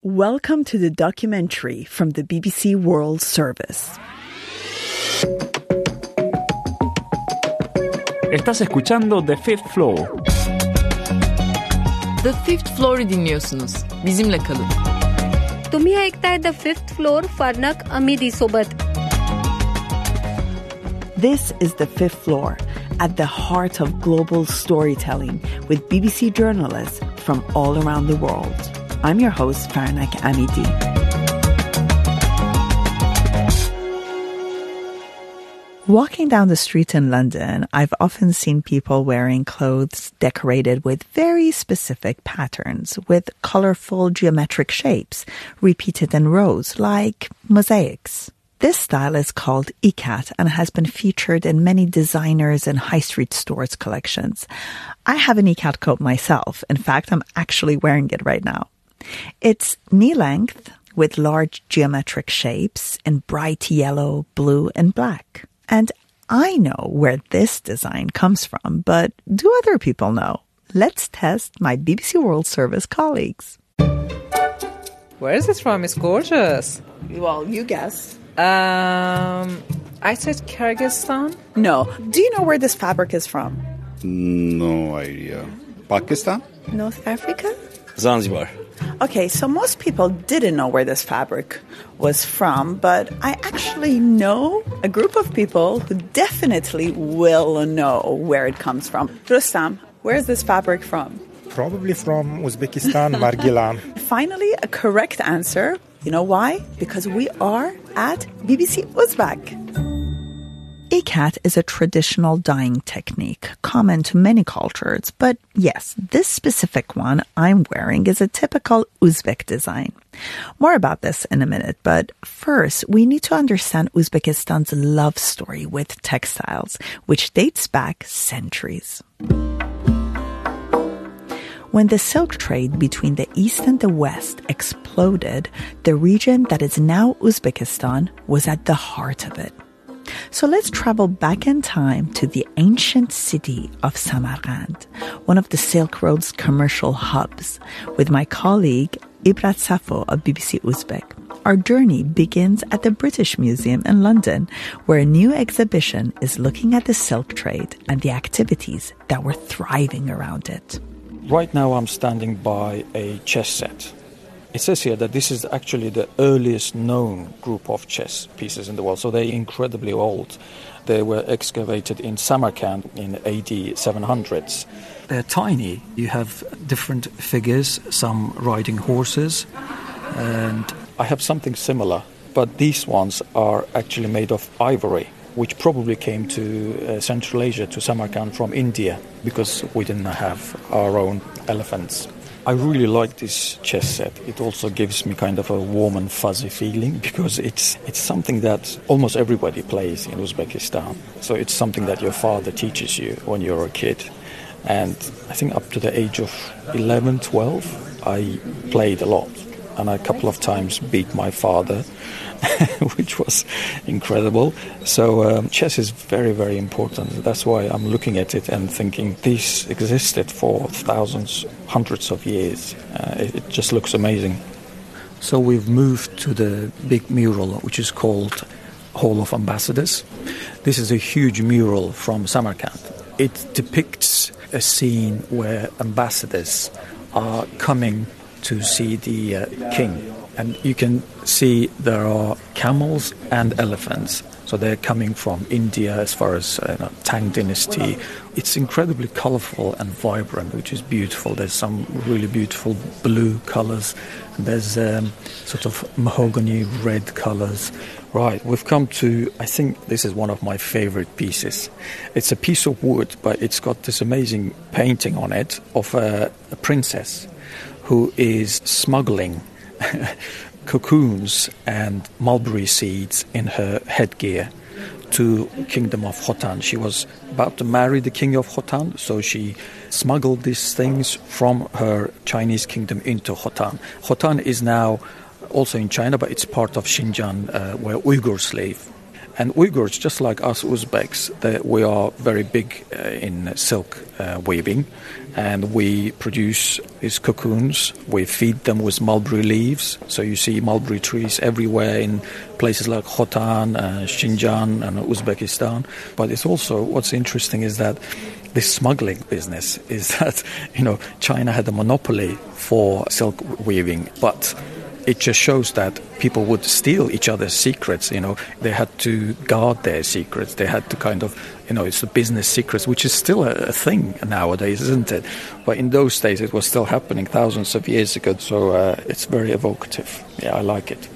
Welcome to the documentary from the BBC World Service. Estás escuchando The Fifth Floor. The Fifth Floor'u dinliyorsunuz. Bizimle kalın. तुम्ही ऐकताय The Fifth Floor फार्नक अमिदी सोबत. This is The Fifth Floor, at the heart of global storytelling with BBC journalists from all around the world. I'm your host, Farnak Amidi. Walking down the street in London, I've often seen people wearing clothes decorated with very specific patterns, with colorful geometric shapes, repeated in rows, like mosaics. This style is called ikat and has been featured in many designers and high street stores' collections. I have an ikat coat myself. In fact, I'm actually wearing it right now. It's knee-length with large geometric shapes in bright yellow, blue, and black. And I know where this design comes from, but do other people know? Let's test my BBC World Service colleagues. Where is this from? It's gorgeous. Well, you guess. I said Kyrgyzstan? No. Do you know where this fabric is from? No idea. Pakistan? North Africa? Zanzibar. Okay, so most people didn't know where this fabric was from, but I actually know a group of people who definitely will know where it comes from. Rustam, where is this fabric from? Probably from Uzbekistan, Margilan. Finally, a correct answer. You know why? Because we are at BBC Uzbek. Ikat is a traditional dyeing technique common to many cultures, but yes, this specific one I'm wearing is a typical Uzbek design. More about this in a minute, but first we need to understand Uzbekistan's love story with textiles, which dates back centuries. When the silk trade between the East and the West exploded, the region that is now Uzbekistan was at the heart of it. So let's travel back in time to the ancient city of Samarkand, one of the Silk Road's commercial hubs, with my colleague Ibrat Safo of BBC Uzbek. Our journey begins at the British Museum in London, where a new exhibition is looking at the silk trade and the activities that were thriving around it. Right now I'm standing by a chess set. It says here that this is actually the earliest known group of chess pieces in the world, so they're incredibly old. They were excavated in Samarkand in AD 700s. They're tiny. You have different figures, some riding horses, and I have something similar, but these ones are actually made of ivory, which probably came to Central Asia, to Samarkand from India, because we didn't have our own elephants. I really like this chess set. It also gives me kind of a warm and fuzzy feeling because it's something that almost everybody plays in Uzbekistan. So it's something that your father teaches you when you're a kid. And I think up to the age of 11, 12, I played a lot. And I a couple of times beat my father, which was incredible. So chess is very, very important. That's why I'm looking at it and thinking this existed for thousands, hundreds of years. It just looks amazing. So we've moved to the big mural, which is called Hall of Ambassadors. This is a huge mural from Samarkand. It depicts a scene where ambassadors are coming to see the king. And you can see there are camels and elephants. So they're coming from India as far as Tang dynasty. It's incredibly colorful and vibrant, which is beautiful. There's some really beautiful blue colors. And there's sort of mahogany red colors. Right, we've come to, I think this is one of my favorite pieces. It's a piece of wood, but it's got this amazing painting on it of a princess who is smuggling cocoons and mulberry seeds in her headgear to Kingdom of Khotan. She was about to marry the king of Khotan, so she smuggled these things from her Chinese kingdom into Khotan. Khotan is now also in China, but it's part of Xinjiang, where Uyghurs live. And Uyghurs, just like us Uzbeks, we are very big in silk weaving, and we produce these cocoons. We feed them with mulberry leaves. So you see mulberry trees everywhere in places like Khotan, Xinjiang and Uzbekistan. But it's also, what's interesting is that this smuggling business is that, China had a monopoly for silk weaving, but it just shows that people would steal each other's secrets. They had to guard their secrets. They had to kind of, it's the business secrets, which is still a thing nowadays, isn't it? But in those days, it was still happening thousands of years ago. So it's very evocative. Yeah, I like it.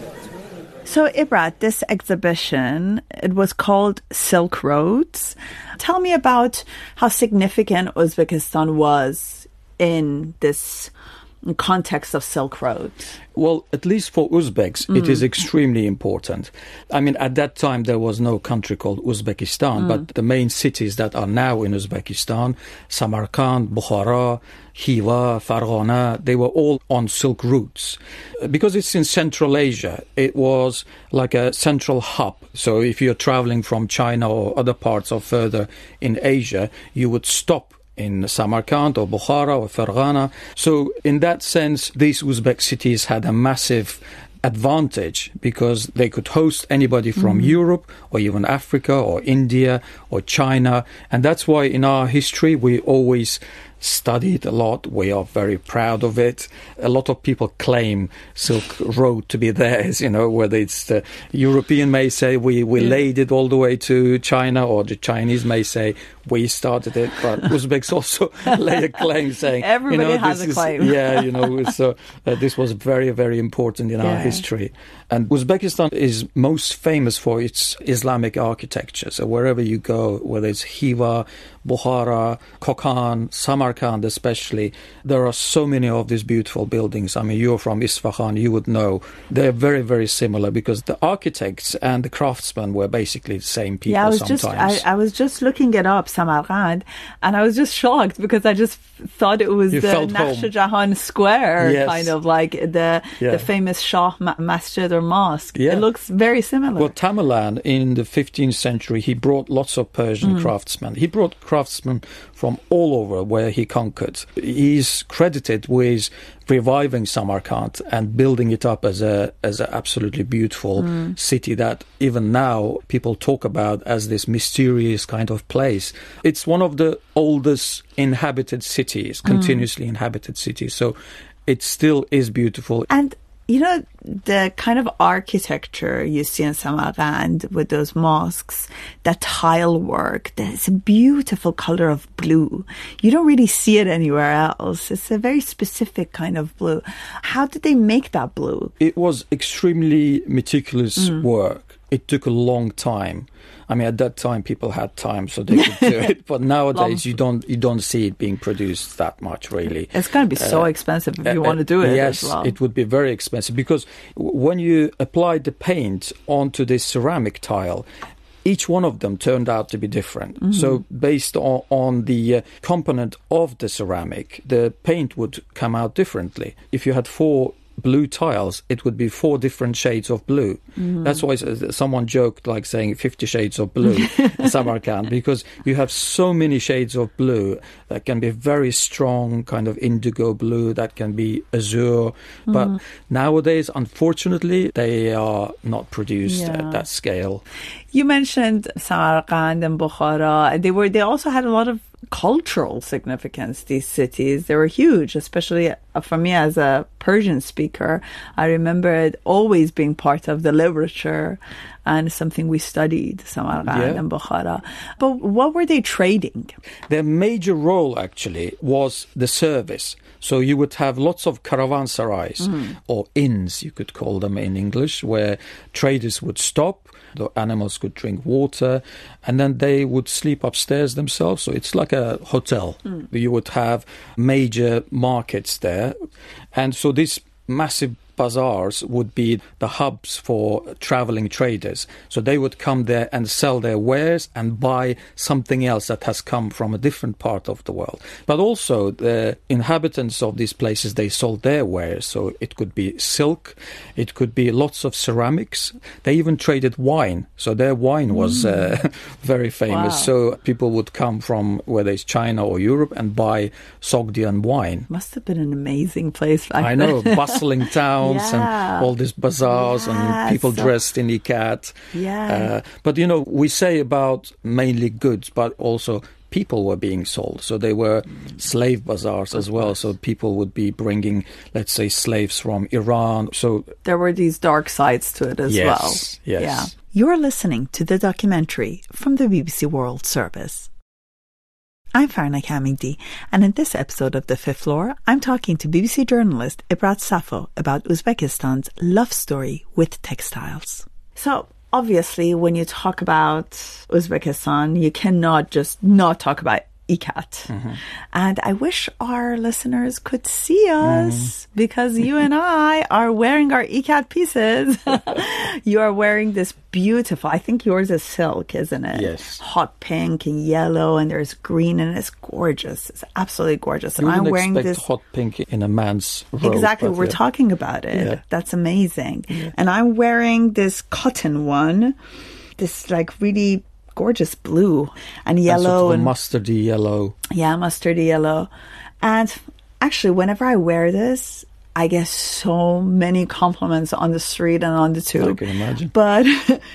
So, Ibrat, this exhibition, it was called Silk Roads. Tell me about how significant Uzbekistan was in this context of Silk Road. Well, at least for Uzbeks, it is extremely important. I mean, at that time, there was no country called Uzbekistan, but the main cities that are now in Uzbekistan, Samarkand, Bukhara, Khiva, Fargana, they were all on silk routes. Because it's in Central Asia, it was like a central hub. So if you're traveling from China or other parts or further in Asia, you would stop in Samarkand or Bukhara or Fargana. So in that sense, these Uzbek cities had a massive advantage because they could host anybody from Europe or even Africa or India or China. And that's why in our history, we always studied a lot. We are very proud of it. A lot of people claim Silk Road to be theirs, whether it's the European may say we laid it all the way to China, or the Chinese may say we started it, but Uzbeks also lay a claim saying everybody has a claim. So this was very, very important in our history. And Uzbekistan is most famous for its Islamic architecture. So wherever you go, whether it's Khiva, Bukhara, Kokand, Samarkand especially, there are so many of these beautiful buildings. I mean, you're from Isfahan, you would know. They're very, very similar because the architects and the craftsmen were basically the same people sometimes. I was just looking it up, Samarkand, and I was just shocked because I just thought it was the Naqsh Jahan Square, kind of like the famous Shah Masjid or mosque. It looks very similar. Well, Tamerlan in the 15th century, he brought lots of Persian craftsmen. He brought craftsmen from all over where he conquered. He's credited with reviving Samarkand and building it up as a absolutely beautiful city that even now people talk about as this mysterious kind of place. It's one of the oldest inhabited cities, continuously inhabited cities. So it still is beautiful. And the kind of architecture you see in Samarkand with those mosques, that tile work, there's a beautiful color of blue. You don't really see it anywhere else. It's a very specific kind of blue. How did they make that blue? It was extremely meticulous work. It took a long time. I mean, at that time, people had time, so they could do it. But nowadays, you don't see it being produced that much, really. It's going to be so expensive if you want to do it as well. Yes, it would be very expensive because when you applied the paint onto this ceramic tile, each one of them turned out to be different. So based on the component of the ceramic, the paint would come out differently. If you had 4 blue tiles, it would be 4 different shades of blue. That's why someone joked like saying 50 shades of blue in Samarkand, because you have so many shades of blue that can be very strong, kind of indigo blue, that can be azure. But nowadays, unfortunately, they are not produced at that scale. You mentioned Samarkand and Bukhara. They also had a lot of cultural significance, these cities. They were huge, especially for me as a Persian speaker. I remember it always being part of the literature and something we studied, Samarkand and Bukhara. But what were they trading? Their major role, actually, was the service. So you would have lots of caravansarais, or inns, you could call them in English, where traders would stop, the animals could drink water, and then they would sleep upstairs themselves. So it's like a hotel. You would have major markets there. And so this massive bazaars would be the hubs for traveling traders. So they would come there and sell their wares and buy something else that has come from a different part of the world. But also the inhabitants of these places, they sold their wares. So it could be silk, it could be lots of ceramics. They even traded wine. So their wine was very famous. Wow. So people would come from whether it's China or Europe and buy Sogdian wine. Must have been an amazing place back I then. know, bustling towns Yeah. and all these bazaars and people dressed in ikat. Yeah. But, you know, we say about mainly goods, but also people were being sold. So they were slave bazaars as well. So people would be bringing, let's say, slaves from Iran. So There were these dark sides to it as Yes, well. yes. Yeah. You're listening to the documentary from the BBC World Service. I'm Farna Kamigdi, and in this episode of The Fifth Floor, I'm talking to BBC journalist Ibrat Safo about Uzbekistan's love story with textiles. So, obviously, when you talk about Uzbekistan, you cannot just not talk about ikat. And I wish our listeners could see us because you and I are wearing our ikat pieces. You are wearing this beautiful, I think yours is silk, isn't it? Yes. Hot pink and yellow, and there's green, and it's gorgeous. It's absolutely gorgeous. you And I'm wouldn't wearing expect this. hot pink in a man's robe. Exactly, but we're yeah. talking about it. Yeah. That's amazing. And I'm wearing this cotton one, this like really gorgeous blue and And yellow sort of a and mustardy yellow. yeah, mustardy yellow. And actually, whenever I wear this, I get so many compliments on the street and on the tube. I can imagine. But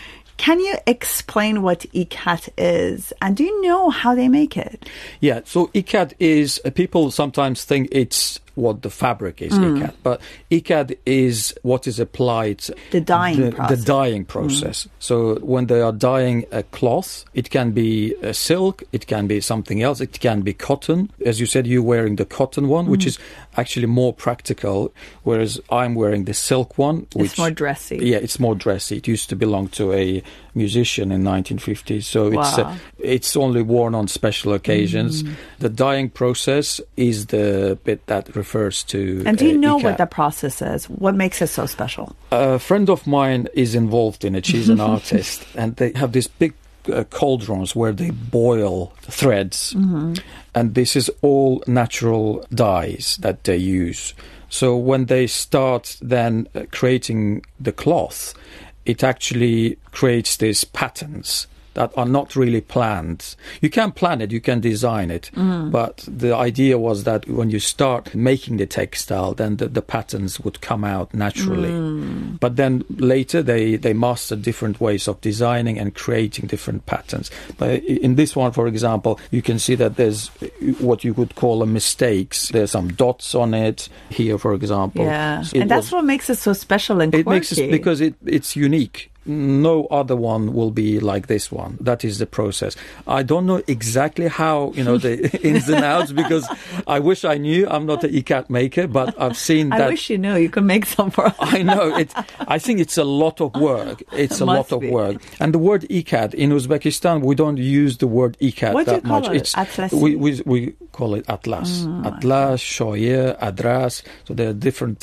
can you explain what ikat is? And do you know how they make it? Yeah, so ikat is, people sometimes think it's what the fabric is, ikat. But ikat is what is applied. The dyeing process. The dyeing process. So when they are dyeing a cloth, it can be silk, it can be something else, it can be cotton. As you said, you're wearing the cotton one, which is actually more practical, whereas I'm wearing the silk one. Which, It's more dressy. Yeah, it's more dressy. It used to belong to a musician in 1950s, so Wow. it's only worn on special occasions. The dyeing process is the bit that refers to And do you know ikat. what that process is? What makes it so special? A friend of mine is involved in it. She's an artist, and they have these big cauldrons where they boil threads, and this is all natural dyes that they use. So when they start then creating the cloth, it actually creates these patterns that are not really planned. You can plan it, you can design it, but the idea was that when you start making the textile, then the patterns would come out naturally. But then later they mastered different ways of designing and creating different patterns. But in this one, for example, you can see that there's what you could call a mistakes. There's some dots on it here, for example. Yeah. So it And that's was- what makes it so special and it quirky. makes it because it's unique. No other one will be like this one. That is the process. I don't know exactly how, the ins and outs, because I wish I knew. I'm not an ikat maker, but I've seen I that. wish you knew. You could make some for us. I know. I think it's a lot of work. It's a Must lot of be. work. And the word ikat, in Uzbekistan, we don't use the word ikat What do you that much. call it? Atlas? We call it atlas. Atlas, shoyer, adras. So there are different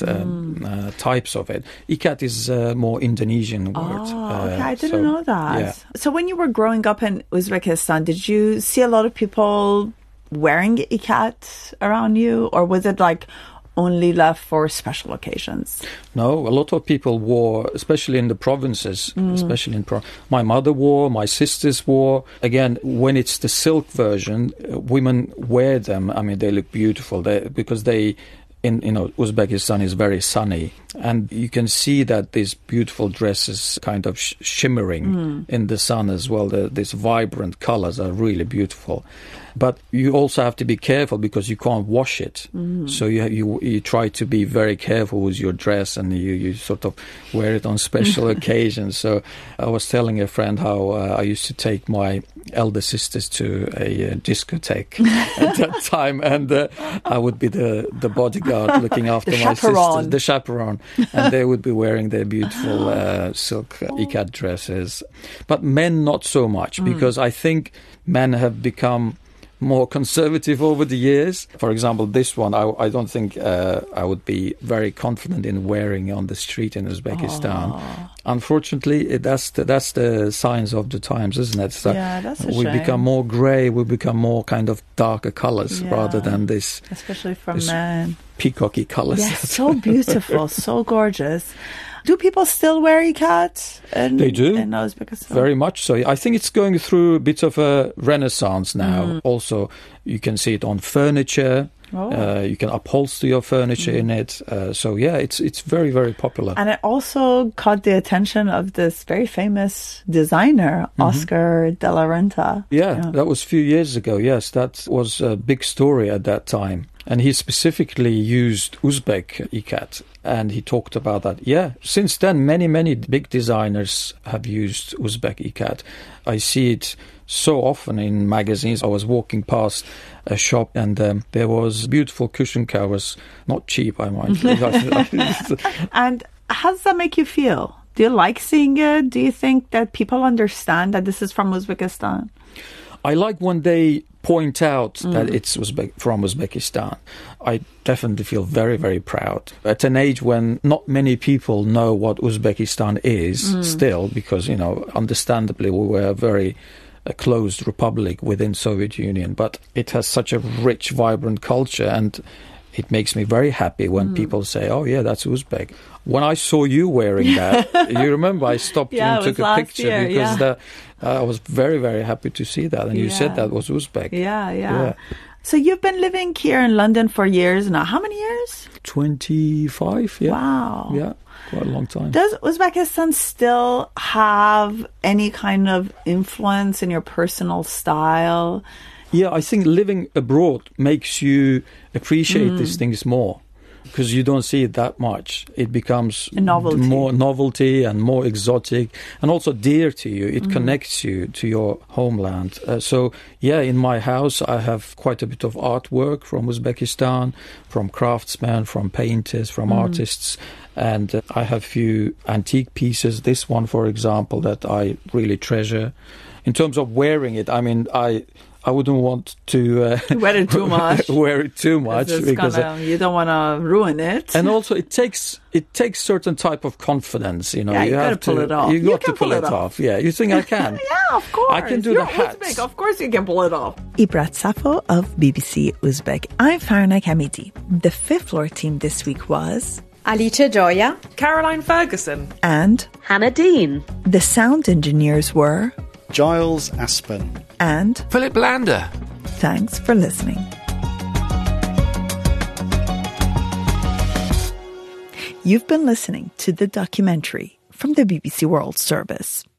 types of it. Ikat is a more Indonesian word. Oh, okay. I didn't know that. Yeah. So when you were growing up in Uzbekistan, did you see a lot of people wearing ikat around you? Or was it like only left for special occasions? No, a lot of people wore, especially in the provinces, especially in my mother wore, my sisters wore. Again, when it's the silk version, women wear them. I mean, they look beautiful because Uzbekistan is very sunny, and you can see that these beautiful dresses kind of shimmering in the sun as well. These vibrant colors are really beautiful. But you also have to be careful because you can't wash it. So you try to be very careful with your dress, and you sort of wear it on special occasions. So I was telling a friend how I used to take my elder sisters to a discotheque at that time, and I would be the bodyguard looking after my sisters, the chaperone, and they would be wearing their beautiful silk ikat dresses. But men not so much, because I think men have become more conservative over the years. For example, this one, I don't think I would be very confident in wearing on the street in Uzbekistan. Unfortunately, that's the signs of the times, isn't it? So yeah, that's a we shame. become more grey, we become more kind of darker colours rather than this. Especially for this men. Peacocky colours. Yeah, so beautiful, so gorgeous. Do people still wear ikat? They do. In Uzbekistan? Very much so. I think it's going through a bit of a renaissance now. Also, you can see it on furniture. You can upholster your furniture in it. So, yeah, it's very, very popular. And it also caught the attention of this very famous designer, Oscar de la Renta. Yeah, that was a few years ago. Yes, that was a big story at that time. And he specifically used Uzbek ikat. And he talked about that. Yeah, since then, many, many big designers have used Uzbek ikat. I see it so often in magazines. I was walking past a shop and there was beautiful cushion covers, not cheap, I might say. And how does that make you feel? Do you like seeing it? Do you think that people understand that this is from Uzbekistan? I like when they point out that it's from Uzbekistan. I definitely feel very, very proud. At an age when not many people know what Uzbekistan is still, because, you know, understandably we were a very closed republic within Soviet Union, but it has such a rich, vibrant culture, and it makes me very happy when people say, oh, yeah, that's Uzbek. When I saw you wearing that, you remember I stopped you and took a picture because I was very, very happy to see that. And you said that was Uzbek. Yeah. So you've been living here in London for years now. How many years? 25, yeah. Wow. Yeah, quite a long time. Does Uzbekistan still have any kind of influence in your personal style? Yeah, I think living abroad makes you appreciate these things more because you don't see it that much. It becomes more novelty and more exotic and also dear to you. It connects you to your homeland. So, yeah, in my house, I have quite a bit of artwork from Uzbekistan, from craftsmen, from painters, from artists. And I have a few antique pieces. This one, for example, that I really treasure. In terms of wearing it, I mean, I wouldn't want to wear it too much. Because you don't want to ruin it. And also, it takes certain type of confidence. You know, you have to pull it off. You got to pull it off. Yeah, you think I can? Yeah, of course. I can do the hats. Uzbek. Of course, you can pull it off. Ibrat Safo of BBC Uzbek. I'm Farnak Hamidi. The fifth floor team this week was Alice Joya, Caroline Ferguson, and Hannah Dean. The sound engineers were Giles Aspen and Philip Lander. Thanks for listening. You've been listening to the documentary from the BBC World Service.